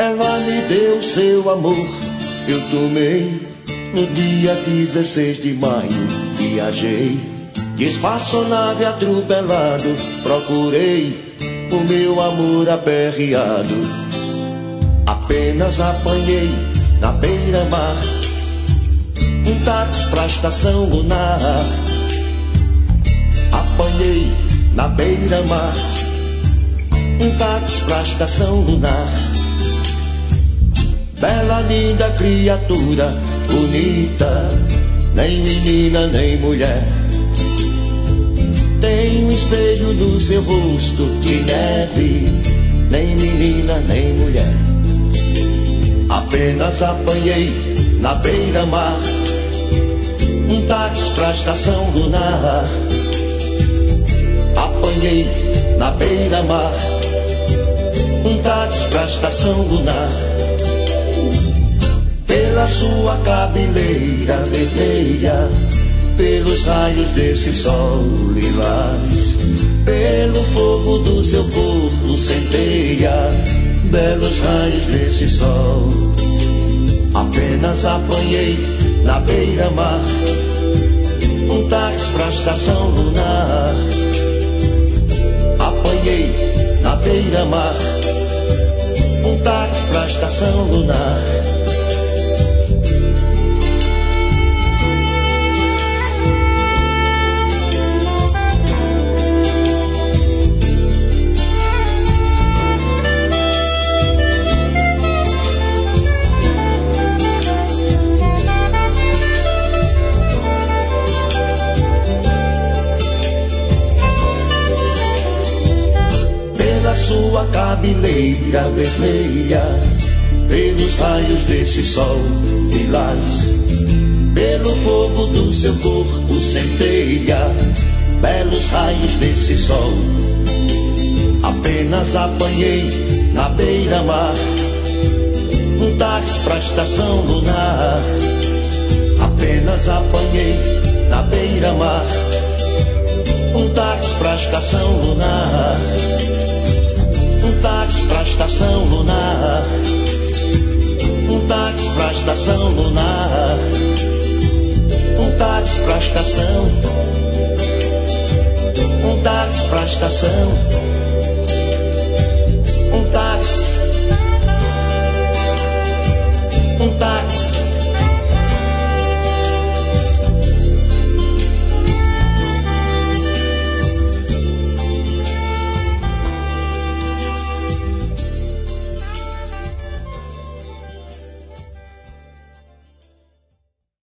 Ela me deu seu amor, eu tomei. No dia 16 de maio viajei de espaçonave atropelado, procurei o meu amor aperreado. Apenas apanhei na beira-mar um táxi pra estação lunar. Apanhei na beira-mar um táxi pra estação lunar. Bela, linda criatura, bonita, nem menina nem mulher. Tem um espelho no seu rosto de neve, nem menina nem mulher. Apenas apanhei na beira-mar um táxi pra estação lunar. Apanhei na beira-mar um táxi pra estação lunar. Pela sua cabeleira vermelha, pelos raios desse sol lilás, pelo fogo do seu corpo centeia, belos raios desse sol. Apenas apanhei na beira-mar um táxi pra estação lunar. Apanhei na beira-mar um táxi pra estação lunar. Sua cabeleira vermelha, pelos raios desse sol lilás, pelo fogo do seu corpo centeia, belos raios desse sol. Apenas apanhei na beira-mar um táxi pra estação lunar. Apenas apanhei na beira-mar um táxi pra estação lunar. Um táxi pra estação lunar. Um táxi pra estação lunar. Um táxi pra estação. Um táxi pra estação. Um táxi